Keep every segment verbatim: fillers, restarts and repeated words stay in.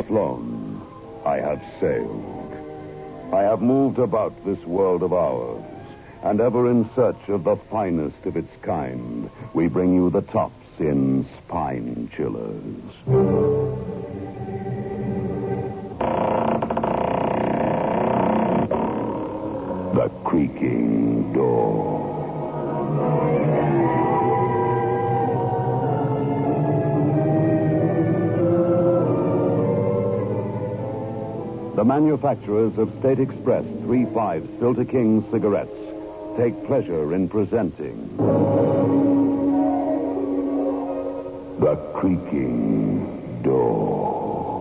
Athlone, I have sailed. I have moved about this world of ours, and ever in search of the finest of its kind, we bring you the tops in spine chillers. The Creaking Door. The manufacturers of State Express three five Filter King cigarettes take pleasure in presenting The Creaking Door.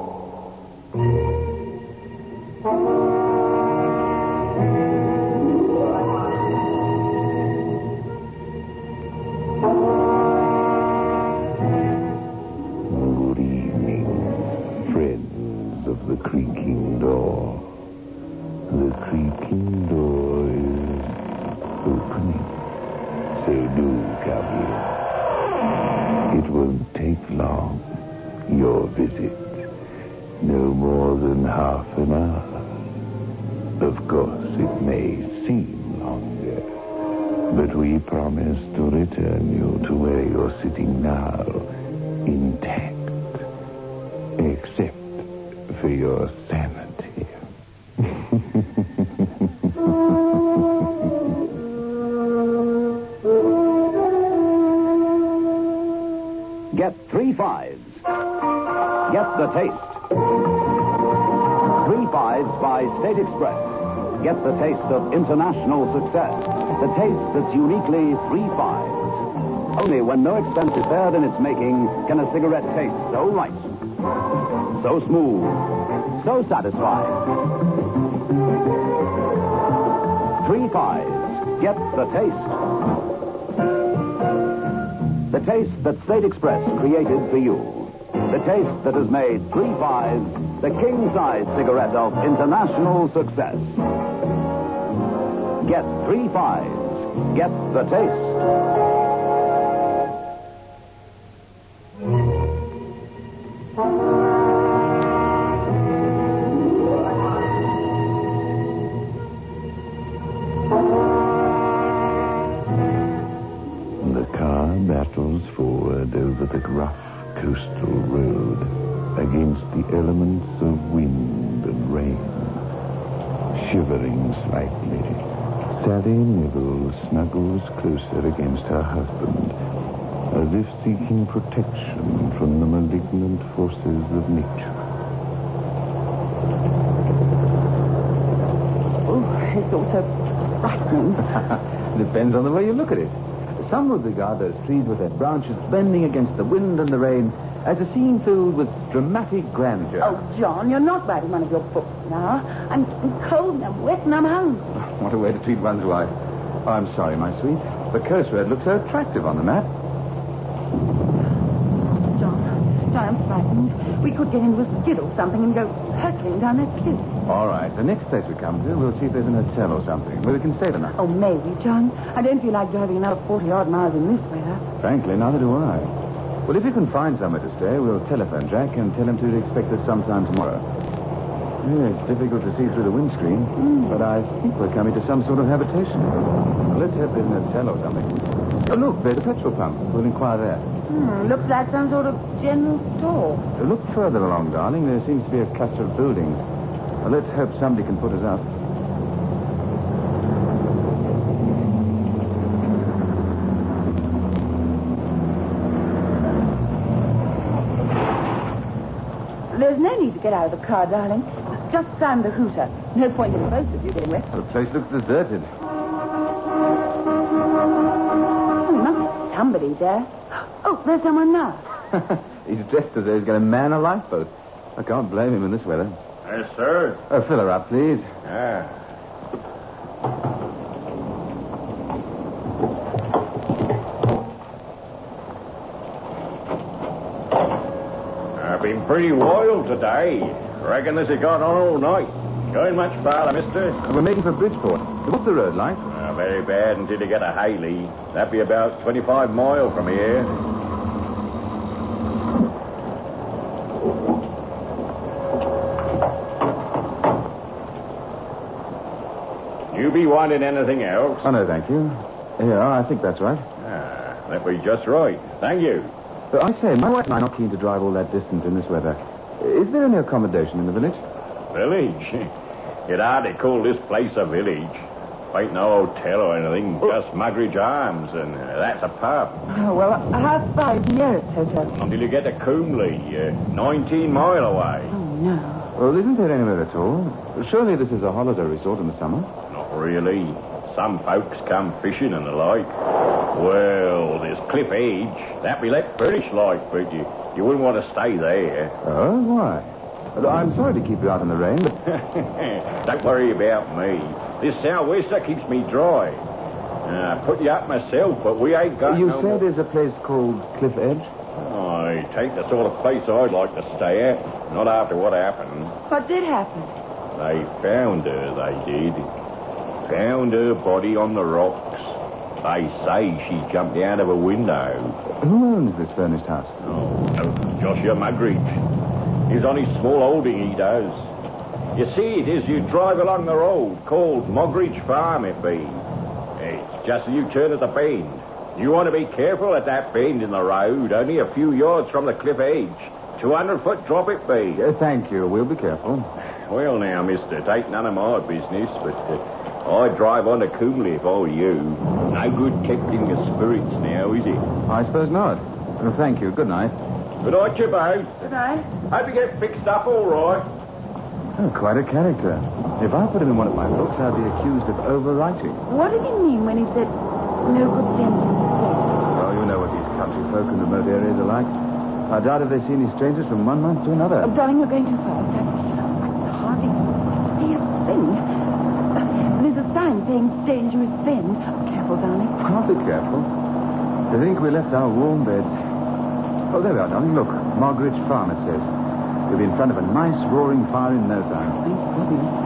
Good evening, friends of The Creaking Door. The Creaking Door is opening, so do come here. It won't take long, your visit. No more than half an hour. Of course, it may seem longer, but we promise to return you to where you're sitting now, intact, except for your sanity. Get three fives. Get the taste. Three fives by State Express. Get the taste of international success. The taste that's uniquely three fives. Only when no expense is spared in its making can a cigarette taste so right, so smooth, so satisfying. Three fives. Get the taste. The taste that State Express created for you. The taste that has made three fives the king-size cigarette of international success. Get three fives. Get the taste. The car battles forward over the rough coastal road against the elements of wind and rain. Shivering slightly, Sally Nibble snuggles closer against her husband, as if seeking protection from the malignant forces of nature. Oh, it's all so frightening. Depends on the way you look at it. Some would regard those trees with their branches bending against the wind and the rain as a scene filled with dramatic grandeur. Oh, John, you're not writing one of your books now. I'm, I'm cold and I'm wet and I'm hungry. What a way to treat one's wife. Oh, I'm sorry, my sweet. The coast road looks so attractive on the map. John, John, I'm frightened. We could get into a skid or something and go hurtling down that cliff. All right, the next place we come to, we'll see if there's an hotel or something where we can stay the night. Oh, maybe, John. I don't feel like driving another forty-odd miles in this weather. Frankly, neither do I. Well, if you can find somewhere to stay, we'll telephone Jack and tell him to expect us sometime tomorrow. Yeah, it's difficult to see through the windscreen, mm. but I think we're coming to some sort of habitation. Well, let's hope there's an hotel or something. Oh, look, there's a petrol pump. We'll inquire there. Hmm, looks like some sort of general store. Uh, look further along, darling. There seems to be a cluster of buildings. Well, let's hope somebody can put us up. There's no need to get out of the car, darling. Just sound the hooter. No point in both of you getting wet. The place looks deserted. Oh, there must be somebody there. Oh, there's someone now. He's dressed as though he's going to man a lifeboat. I can't blame him in this weather. Yes, sir. Oh, fill her up, please. Yeah. I've been pretty wild today. Reckon this has gone on all night. Going much farther, mister? We're making for Bridgeport. What's the road like? Uh, very bad until you get a Haley. That'd be about twenty-five miles from here. you be wanting anything else? Oh, no, thank you. Yeah, I think that's right. Ah, that be just right. Thank you. But I say, my wife and I are not keen to drive all that distance in this weather. Is there any accommodation in the village? Village? You'd hardly call this place a village. Ain't no hotel or anything, just Mugridge Arms, and uh, that's a pub. Oh, well, how far is the nearest hotel? Until you get to Coomley, uh, nineteen mile away. Oh, no. Well, isn't there anywhere at all? Surely this is a holiday resort in the summer. Not really. Some folks come fishing and the like. Well, there's Cliff Edge. That be let furnished like, but you, you wouldn't want to stay there. Oh, why? Well, I'm sorry to keep you out in the rain, but... Don't worry about me. This sou'wester keeps me dry. Uh, I put you up myself, but we ain't got You no said more... there's a place called Cliff Edge? I take the sort of place I'd like to stay at. Not after what happened. What did happen? They found her, they did. Found her body on the rocks. They say she jumped out of a window. Who owns this furnished house? Oh, no, Joshua Mugridge. He's on his small holding, he does. You see it as you drive along the road, called Mugridge Farm, it be. It's just as you turn at the bend. You want to be careful at that bend in the road, only a few yards from the cliff edge. two hundred foot drop it be. Uh, thank you. We'll be careful. Well, now, mister, it ain't none of my business, but uh, I'd drive on to Coomley if I were you. No good tempting your spirits now, is it? I suppose not. Well, thank you. Good night. Good night, you both. Good night. Hope you get fixed up all right. Oh, quite a character. If I put him in one of my books, I'd be accused of overwriting. What did he mean when he said no good sense in his head? Oh, you know what these country folk in remote areas are like. I doubt if they see any strangers from one month to another. Oh, darling, you're going too fast. I can hardly see a thing. Uh, there's a sign saying dangerous bend. Oh, careful, darling. I'll be careful. I think we left our warm beds. Oh, there we are, darling. Look, Margaret's Farm, it says. We'll be in front of a nice roaring fire in no time. Thank goodness.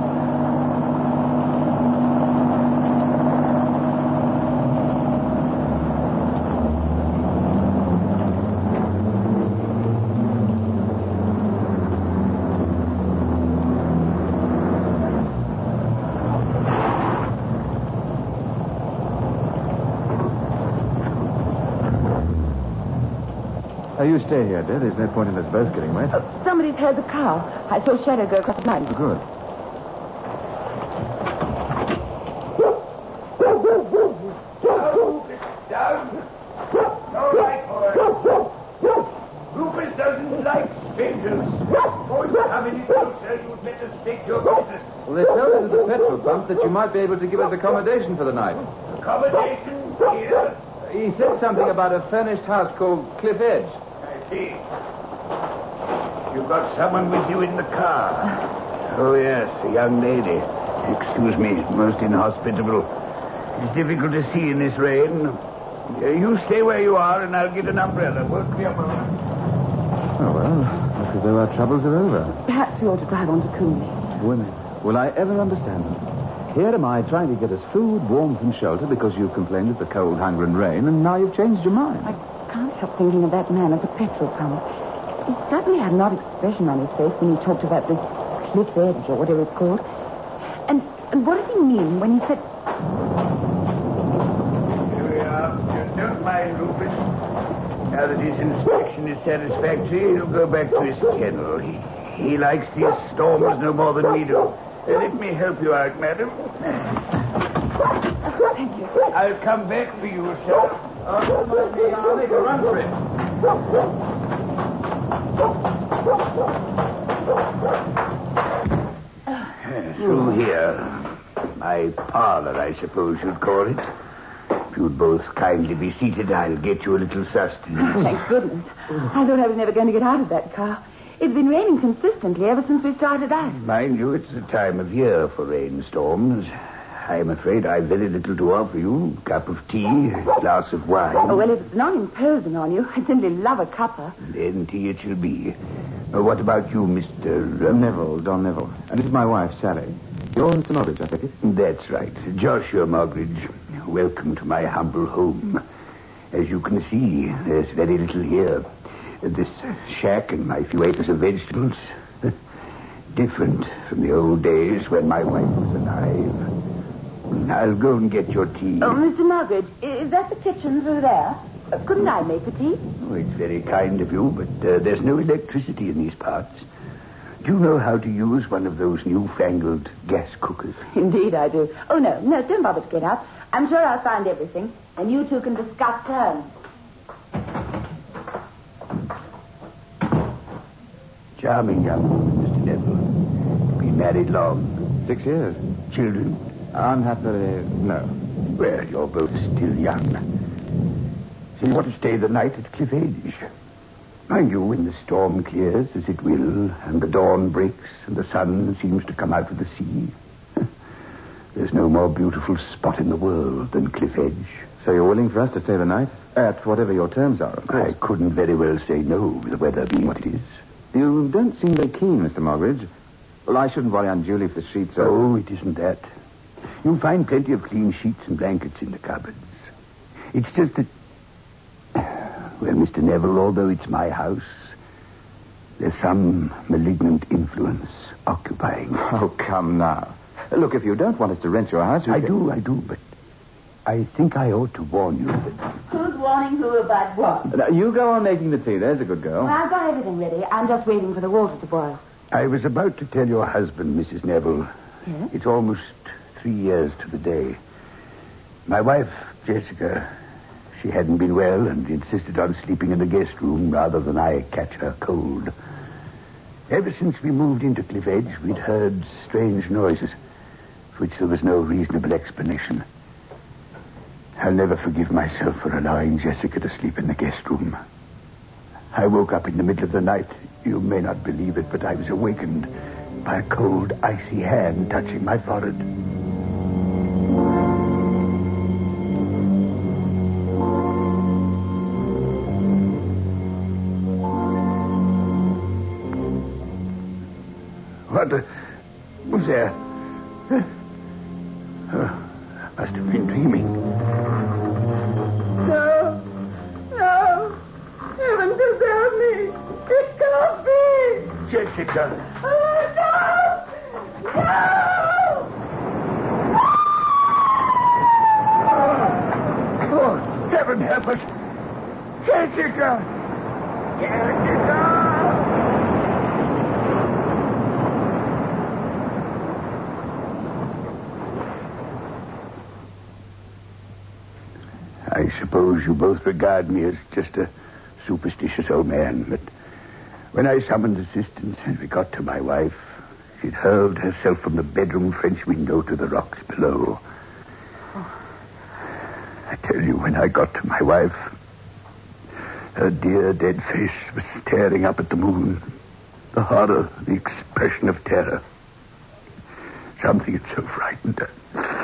Oh, you stay here, dear. There's no point in us both getting wet. Oh, somebody's heard the car. I saw Shadow go across the line. Good. Down. All right, boy. Rufus doesn't like strangers. Boys coming in closer, you'd better stick your business. Well, they told us at the petrol pump that you might be able to give us accommodation for the night. Accommodation here. He said something about a furnished house called Cliff Edge. I see. You've got someone with you in the car. Oh, yes, a young lady. Excuse me, most inhospitable. It's difficult to see in this rain. Uh, you stay where you are, and I'll get an umbrella. Work me up a moment. Oh, well, looks as though our troubles are over. Perhaps we ought to drive on to Coomley. Women, will I ever understand them? Here am I trying to get us food, warmth, and shelter because you've complained of the cold, hunger, and rain, and now you've changed your mind. I can't help thinking of that man at the petrol pump. He suddenly had an odd expression on his face when he talked about this cliff edge or whatever it's called. And, and what did he mean when he said... Here we are. Just don't mind Rufus. Now that his inspection is satisfactory, he'll go back to his kennel. He, he likes these storms no more than we do. Uh, let me help you out, madam. Oh, thank you. I'll come back for you, sir. Oh, I'll make a run for it. Through here. My parlor, I suppose you'd call it. If you'd both kindly be seated, I'll get you a little sustenance. Thank goodness. I thought I was never going to get out of that car. It's been raining consistently ever since we started out. Mind you, it's the time of year for rainstorms. I'm afraid I've very little to offer you. Cup of tea, a glass of wine. Oh, well, if it's not imposing on you, I simply love a cuppa. Then tea it shall be. Uh, what about you, Mister Uh, Neville, Don Neville. And this is my wife, Sally. You're Mister Moggridge, I take it? That's right. Joshua Moggridge. Welcome to my humble home. As you can see, there's very little here. This shack and my few acres of vegetables. Different from the old days when my wife was alive. I'll go and get your tea. Oh, Mister Mugridge, is that the kitchen through there? Uh, couldn't I make the tea? Oh, it's very kind of you, but uh, there's no electricity in these parts. Do you know how to use one of those newfangled gas cookers? Indeed I do. Oh, no, no, don't bother to get up. I'm sure I'll find everything, and you two can discuss terms. Charming young woman, Mister Neville. Been married long. Six years. Children? Unhappily, no. Well, you're both still young. So you want to stay the night at Cliff Edge? Mind you, when the storm clears, as it will, and the dawn breaks, and the sun seems to come out of the sea, there's no more beautiful spot in the world than Cliff Edge. So you're willing for us to stay the night? At whatever your terms are, of course. I couldn't very well say no, with the weather being what it is. You don't seem very keen, Mister Mogridge. Well, I shouldn't worry unduly if the sheets are... Oh, it isn't that. You'll find plenty of clean sheets and blankets in the cupboards. It's just that... Well, Mister Neville, although it's my house, there's some malignant influence occupying. Oh, come now. Look, if you don't want us to rent your house... I can... do, I do, but I think I ought to warn you that... Who's warning who about what? Now, you go on making the tea. There's a good girl. Well, I've got everything ready. I'm just waiting for the water to boil. I was about to tell your husband, Missus Neville. Yes? It's almost three years to the day. My wife, Jessica, she hadn't been well and insisted on sleeping in the guest room rather than I catch her cold. Ever since we moved into Cliff Edge, we'd heard strange noises, for which there was no reasonable explanation. I'll never forgive myself for allowing Jessica to sleep in the guest room. I woke up in the middle of the night. You may not believe it, but I was awakened by a cold, icy hand touching my forehead. What the... Who's there? Huh? Oh, I must have been dreaming. No. No. Heaven preserve me. It can't be. Jessica. Oh, no. No. Oh, heaven help us. Jessica. Jessica. I suppose you both regard me as just a superstitious old man, but when I summoned assistance and we got to my wife, she'd hurled herself from the bedroom French window to the rocks below. Oh. I tell you, when I got to my wife, her dear dead face was staring up at the moon. The horror, the expression of terror. Something had so frightened her.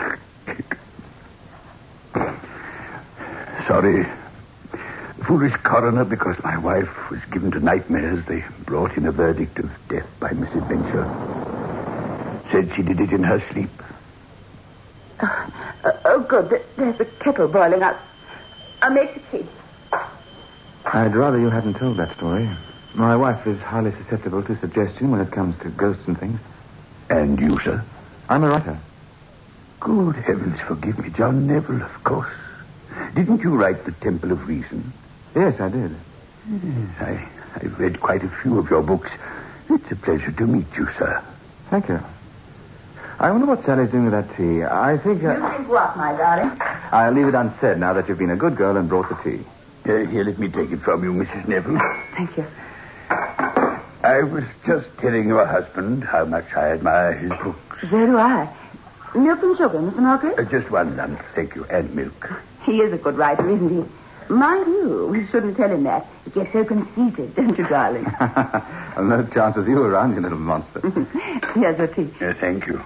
Sorry. Foolish coroner, because my wife was given to nightmares, they brought in a verdict of death by misadventure. Said she did it in her sleep. Oh, oh good. There's a kettle boiling up. I'll make the tea. I'd rather you hadn't told that story. My wife is highly susceptible to suggestion when it comes to ghosts and things. And you, sir? I'm a writer. Good heavens, forgive me, John Neville, of course. Didn't you write The Temple of Reason? Yes, I did. Yes, I, I've read quite a few of your books. It's a pleasure to meet you, sir. Thank you. I wonder what Sally's doing with that tea. I think... Uh, You think what, my darling? I'll leave it unsaid now that you've been a good girl and brought the tea. Uh, here, let me take it from you, Missus Neville. Thank you. I was just telling your husband how much I admire his books. So do I. Milk and sugar, Mister Margaret? Uh, just one lump, thank you, and milk. He is a good writer, isn't he? Mind you, we shouldn't tell him that. He gets so conceited, don't you, darling? No chance with you around, you little monster. Here's your tea. Uh, thank you.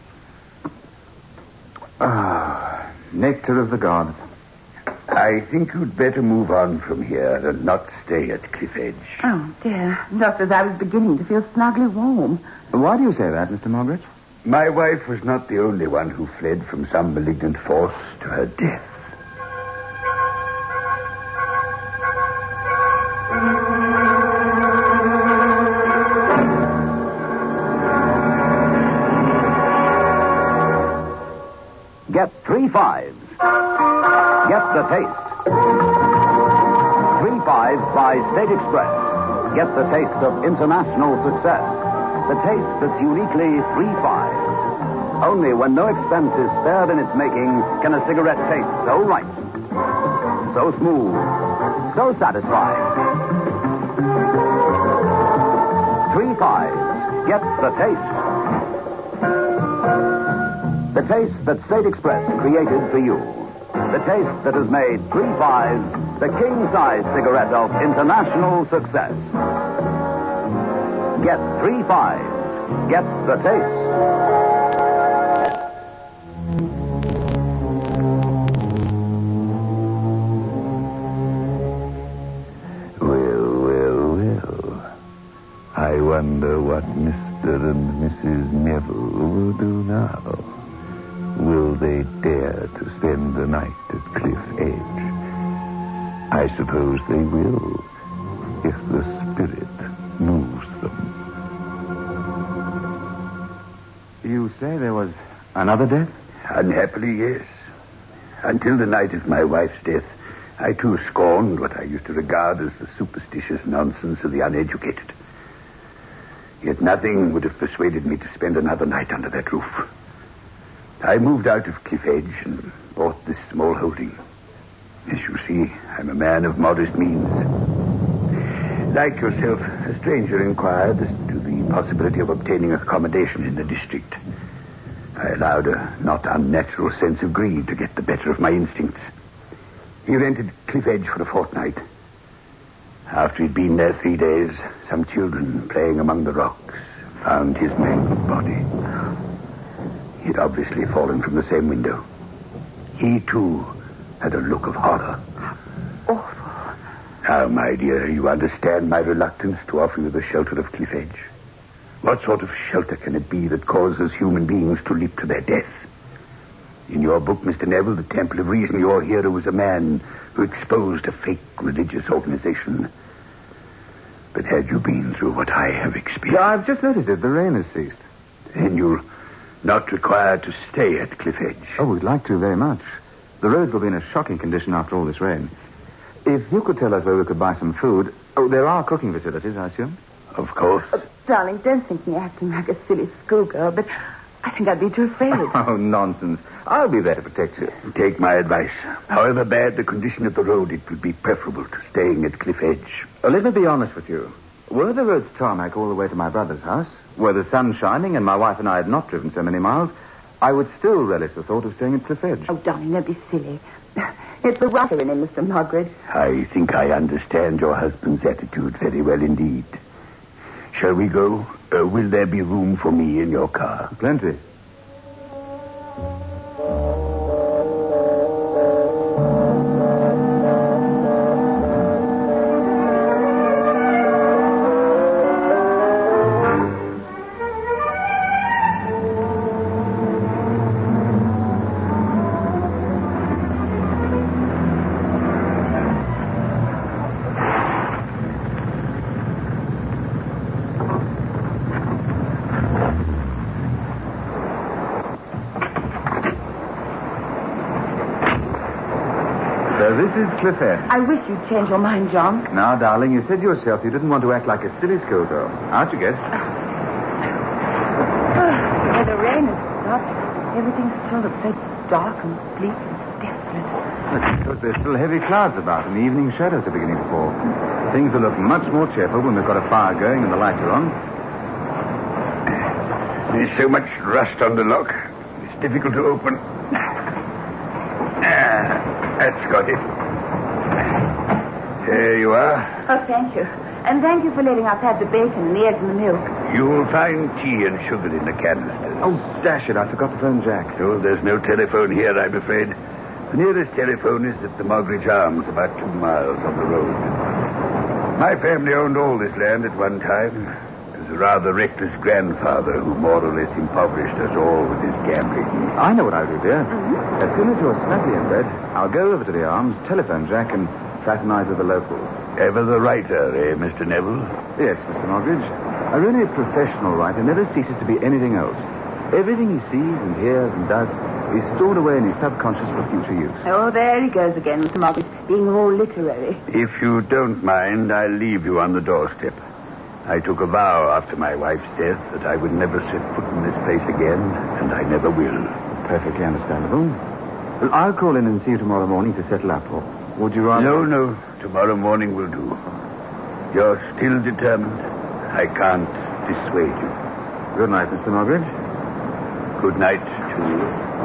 Ah, nectar of the gods. I think you'd better move on from here and not stay at Cliff Edge. Oh, dear. Just as I was beginning to feel snugly warm. Why do you say that, Mister Mogridge? My wife was not the only one who fled from some malignant force to her death. fives. Get the taste. Three fives by State Express. Get the taste of international success. The taste that's uniquely three fives. Only when no expense is spared in its making can a cigarette taste so right, so smooth, so satisfying. Three fives. Get the taste. The taste that State Express created for you. The taste that has made three fives the king-size cigarette of international success. Get three fives. Get the taste. Well, well, well. I wonder what Mister and Missus Neville will do now. Will they dare to spend the night at Cliff Edge? I suppose they will, if the spirit moves them. You say there was another death? Unhappily, yes. Until the night of my wife's death, I too scorned what I used to regard as the superstitious nonsense of the uneducated. Yet nothing would have persuaded me to spend another night under that roof. I moved out of Cliff Edge and bought this small holding. As you see, I'm a man of modest means. Like yourself, a stranger inquired as to the possibility of obtaining accommodation in the district. I allowed a not unnatural sense of greed to get the better of my instincts. He rented Cliff Edge for a fortnight. After he'd been there three days, some children playing among the rocks found his mangled body. He'd obviously fallen from the same window. He, too, had a look of horror. Awful. Now, my dear, you understand my reluctance to offer you the shelter of Cliff Edge. What sort of shelter can it be that causes human beings to leap to their death? In your book, Mister Neville, The Temple of Reason, your hero was a man who exposed a fake religious organization. But had you been through what I have experienced... Yeah, I've just noticed it. The rain has ceased. Then you're not required to stay at Cliff Edge. Oh, we'd like to very much. The roads will be in a shocking condition after all this rain. If you could tell us where we could buy some food... Oh, there are cooking facilities, I assume? Of course. Oh, darling, don't think me acting like a silly schoolgirl, but I think I'd be too afraid. Oh, nonsense. I'll be there to protect you. Take my advice. However bad the condition of the road, it would be preferable to staying at Cliff Edge. Oh, let me be honest with you. Were the roads tarmac all the way to my brother's house, were the sun shining and my wife and I had not driven so many miles, I would still relish the thought of staying at Cliff Edge. Oh, darling, don't be silly. It's the writer in him, Mister Margaret. I think I understand your husband's attitude very well indeed. Shall we go? Uh, will there be room for me in your car? Plenty. So this is Cliff Edge. I wish you'd change your mind, John. Now, darling, you said yourself you didn't want to act like a silly schoolgirl. Out you get. Oh, the rain has stopped. Everything still looks so dark and bleak and desolate. That's because there's still heavy clouds about and the evening shadows are beginning to fall. Things will look much more cheerful when we've got a fire going and the lights are on. There's so much rust on the lock. It's difficult to open. Ah, that's got it. There you are. Oh, thank you. And thank you for letting us have the bacon and the eggs and the milk. You'll find tea and sugar in the canisters. Oh, dash it, I forgot to phone Jack. Oh, there's no telephone here, I'm afraid. The nearest telephone is at the Mogridge Arms, about two miles on the road. My family owned all this land at one time. It was a rather reckless grandfather who more or less impoverished us all with his gambling. I know what I'll do, dear. Mm-hmm. As soon as you're snugly in bed, I'll go over to the Arms, telephone Jack, and fraternize with the locals. Ever the writer, eh, Mister Neville? Yes, Mister Mogridge. A really professional writer never ceases to be anything else. Everything he sees and hears and does is stored away in his subconscious for future use. Oh, there he goes again, Mister Margaret, being all literary. If you don't mind, I'll leave you on the doorstep. I took a vow after my wife's death that I would never set foot in this place again, and I never will. Perfectly understandable. Well, I'll call in and see you tomorrow morning to settle up, or would you rather... No, no. Tomorrow morning will do. You're still determined. I can't dissuade you. Good night, Mister Margaret. Good night to you.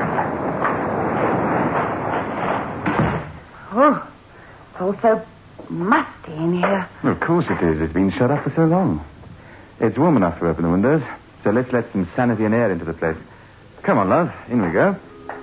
Oh, it's all so musty in here. Well, of course it is. It's been shut up for so long. It's warm enough to open the windows, so let's let some sanity and air into the place. Come on, love. In we go.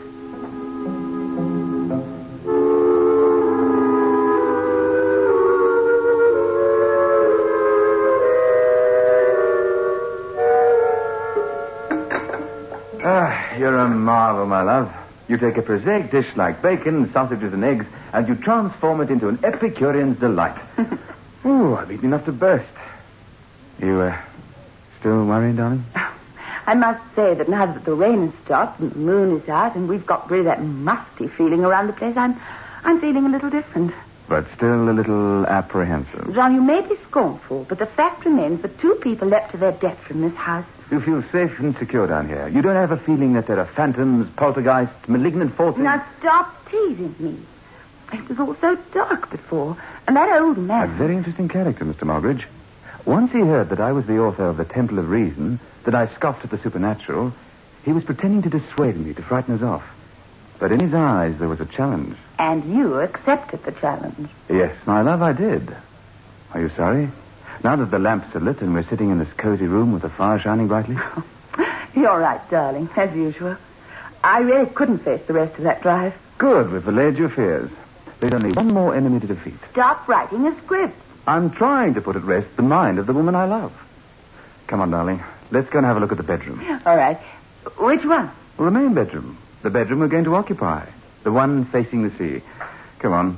Ah, you're a marvel, my love. You take a prosaic dish like bacon, sausages, and eggs, and you transform it into an Epicurean's delight. Ooh, I've eaten enough to burst. You, uh, still worried, darling? I must say that now that the rain has stopped and the moon is out and we've got rid of that musty feeling around the place, I'm, I'm feeling a little different. But still a little apprehensive. John, you may be scornful, but the fact remains that two people leapt to their death from this house. You feel safe and secure down here. You don't have a feeling that there are phantoms, poltergeists, malignant forces. Now stop teasing me. It was all so dark before, and that old man... A very interesting character, Mister Moggridge. Once he heard that I was the author of The Temple of Reason, that I scoffed at the supernatural, he was pretending to dissuade me, to frighten us off. But in his eyes, there was a challenge. And you accepted the challenge. Yes, my love, I did. Are you sorry? Now that the lamps are lit and we're sitting in this cozy room with the fire shining brightly? You're right, darling, as usual. I really couldn't face the rest of that drive. Good, we've allayed your fears. There's only one more enemy to defeat. Stop writing a script. I'm trying to put at rest the mind of the woman I love. Come on, darling. Let's go and have a look at the bedroom. All right. Which one? Well, the main bedroom. The bedroom we're going to occupy. The one facing the sea. Come on.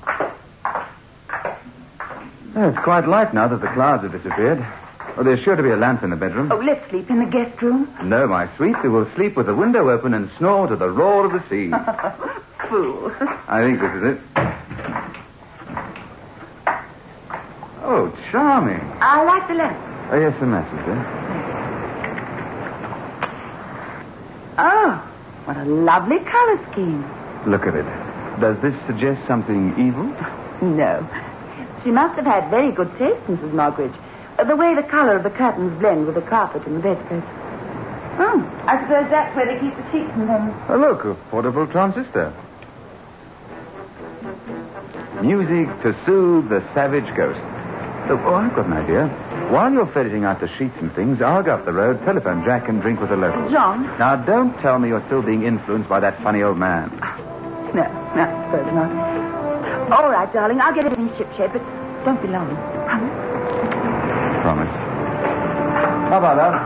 Oh, it's quite light now that the clouds have disappeared. Oh, there's sure to be a lamp in the bedroom. Oh, let's sleep in the guest room. No, my sweet. We will sleep with the window open and snore to the roar of the sea. Fool. I think this is it. Oh, charming. I like the lamp. Oh, yes, the matches, eh? Oh, what a lovely color scheme. Look at it. Does this suggest something evil? No. She must have had very good taste, Missus Moggridge. The way the color of the curtains blend with the carpet and the bedpost. Oh, I suppose that's where they keep the sheets and things. Oh, look, a portable transistor. Music to soothe the savage ghost. Oh, oh, I've got an idea. While you're ferreting out the sheets and things, I'll go up the road, telephone Jack, and drink with the locals. John? Now, don't tell me you're still being influenced by that funny old man. No, no, I suppose not. All right, darling, I'll get everything shipshape, but don't be long. Promise? Promise. Bye-bye, love.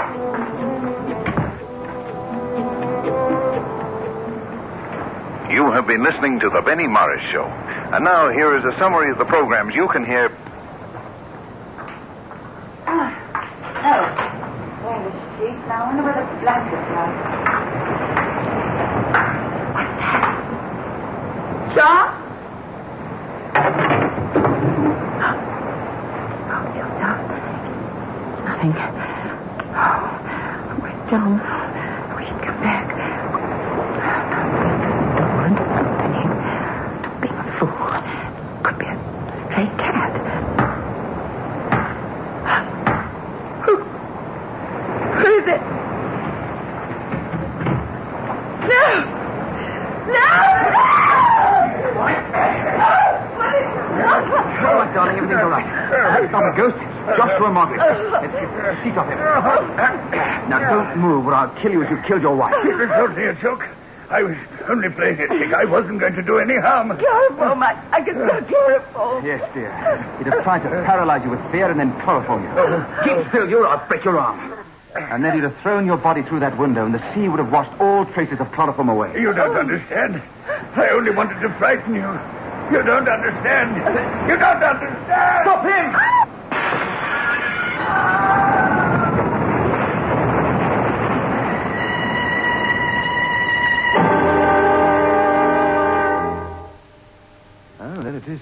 You have been listening to The Benny Morris Show. And now here is a summary of the programs you can hear. Oh, there the sheets. Now, I wonder where the blankets are. What's that? John? Oh, no, no. Nothing. Oh, where's John? We should come back. Don't be a fool. Could be a stray cat. Who? Who is it? No! No! No! All right, darling, everything's all right. It's not a ghost. It's Joshua Moggridge. Let's get the sheet off him. Now, don't move or I'll kill you as you killed your wife. It was only a joke. I was only playing a trick. I wasn't going to do any harm. Chloroform. I, I can smell chloroform. Yes, dear. He'd have tried to paralyze you with fear and then chloroform you. Keep still, you or I'll break your arm. And then he'd have thrown your body through that window and the sea would have washed all traces of chloroform away. You don't understand. I only wanted to frighten you. You don't understand. You don't understand. Stop him!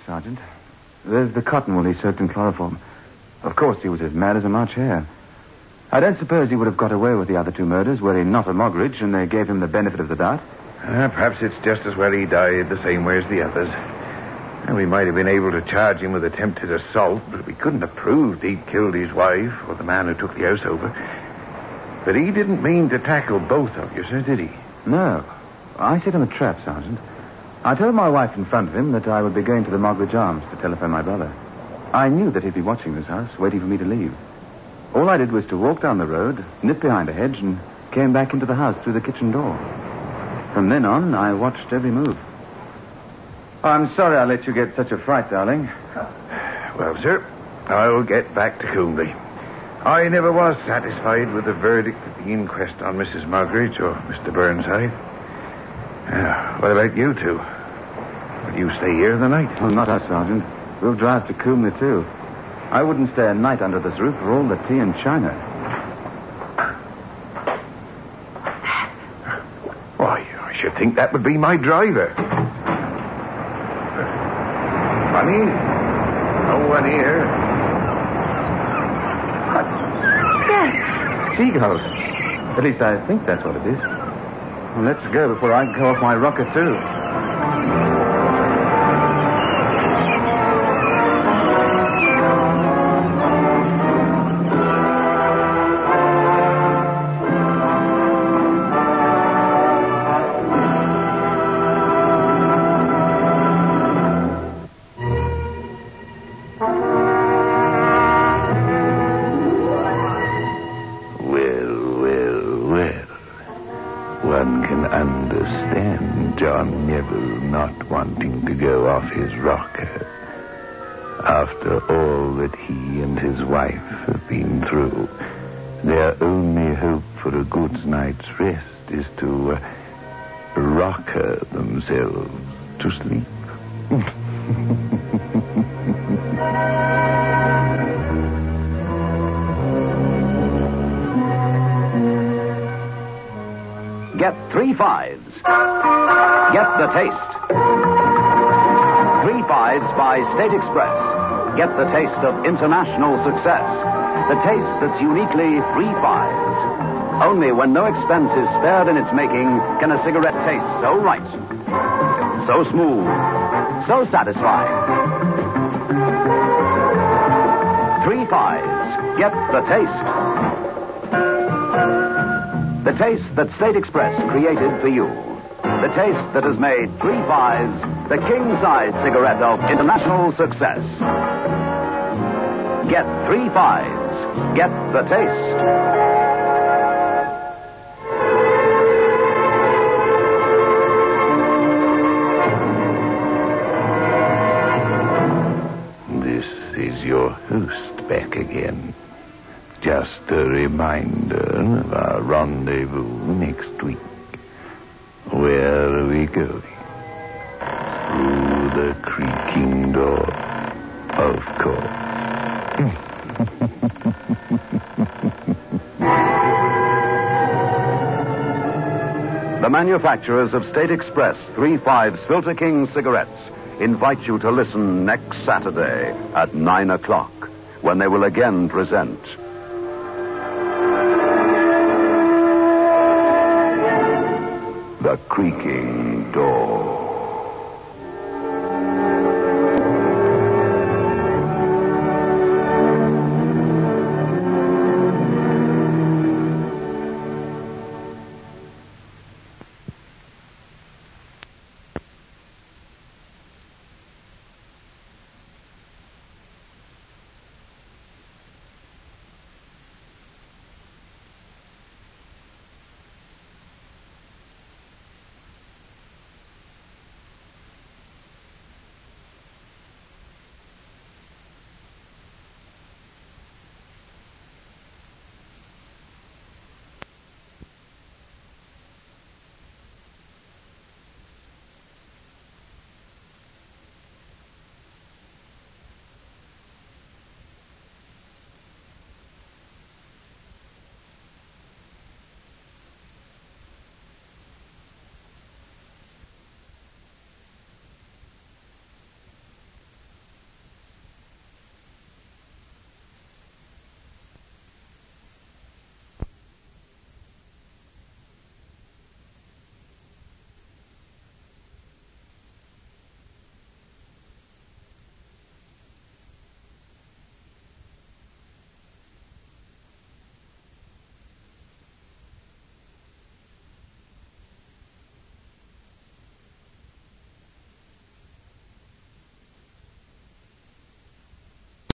Sergeant. There's the cotton wool he soaked in chloroform. Of course, he was as mad as a March hare. I don't suppose he would have got away with the other two murders were he not a Moggridge and they gave him the benefit of the doubt. Uh, perhaps it's just as well he died the same way as the others. And we might have been able to charge him with attempted assault, but we couldn't have proved he'd killed his wife or the man who took the house over. But he didn't mean to tackle both of you, sir, did he? No. I set him a trap, Sergeant. I told my wife in front of him that I would be going to the Moggridge Arms to telephone my brother. I knew that he'd be watching this house, waiting for me to leave. All I did was to walk down the road, nip behind a hedge, and came back into the house through the kitchen door. From then on, I watched every move. I'm sorry I let you get such a fright, darling. Well, sir, I'll get back to Coombe. I never was satisfied with the verdict at the inquest on Missus Moggridge or Mister Burnside. Uh, what about you two? Will you stay here the night? Well, not us, Sergeant. We'll drive to Coombe, too. I wouldn't stay a night under this roof for all the tea and china. Why, I should think that would be my driver. Funny, no one here. Yes. Seagulls. At least I think that's what it is. Well, let's go before I go off my rocker, too. John Neville not wanting to go off his rocker after all that he and his wife have been through. Their only hope for a good night's rest is to uh, rocker themselves to sleep. Get three fives. Get the taste. Three fives by State Express. Get the taste of international success. The taste that's uniquely three fives. Only when no expense is spared in its making can a cigarette taste so right, so smooth, so satisfying. Three fives. Get the taste. The taste that State Express created for you. The taste that has made three fives the king-size cigarette of international success. Get three fives. Get the taste. This is your host back again. Just a reminder of our rendezvous next week. Where are we going? Through the creaking door, of course. The manufacturers of State Express three fives Filter King cigarettes invite you to listen next Saturday at nine o'clock when they will again present The Creaking Door.